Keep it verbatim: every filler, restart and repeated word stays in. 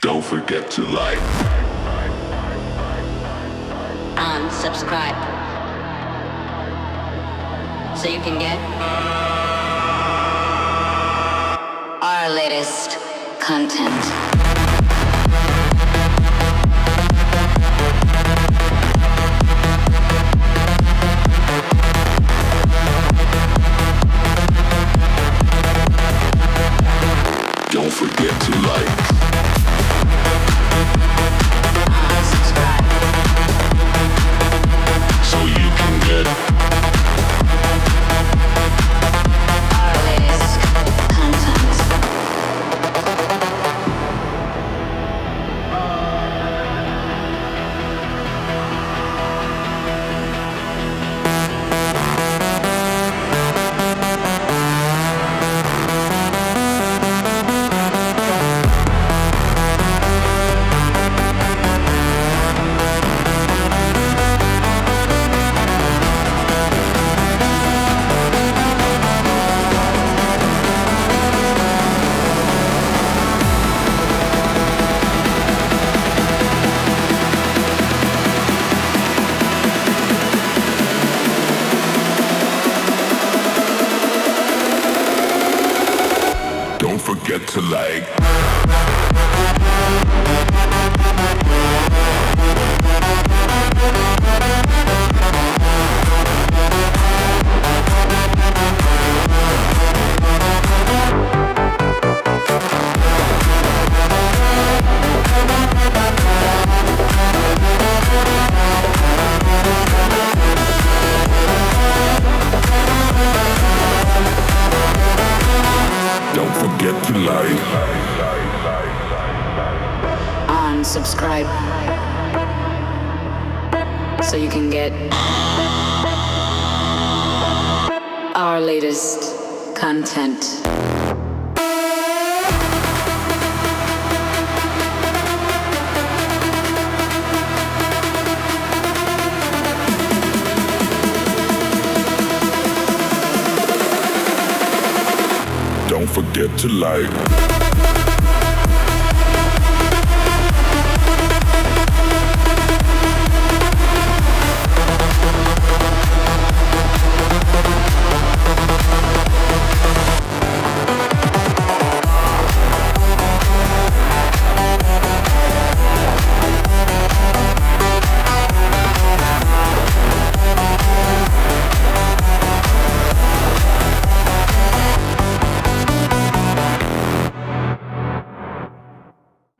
Don't forget to like, and subscribe so you can get our latest content. don't forget to like, And subscribe so you can get our latest content. don't forget to like, don't forget to like, And subscribe so you can get our latest content. don't forget to like.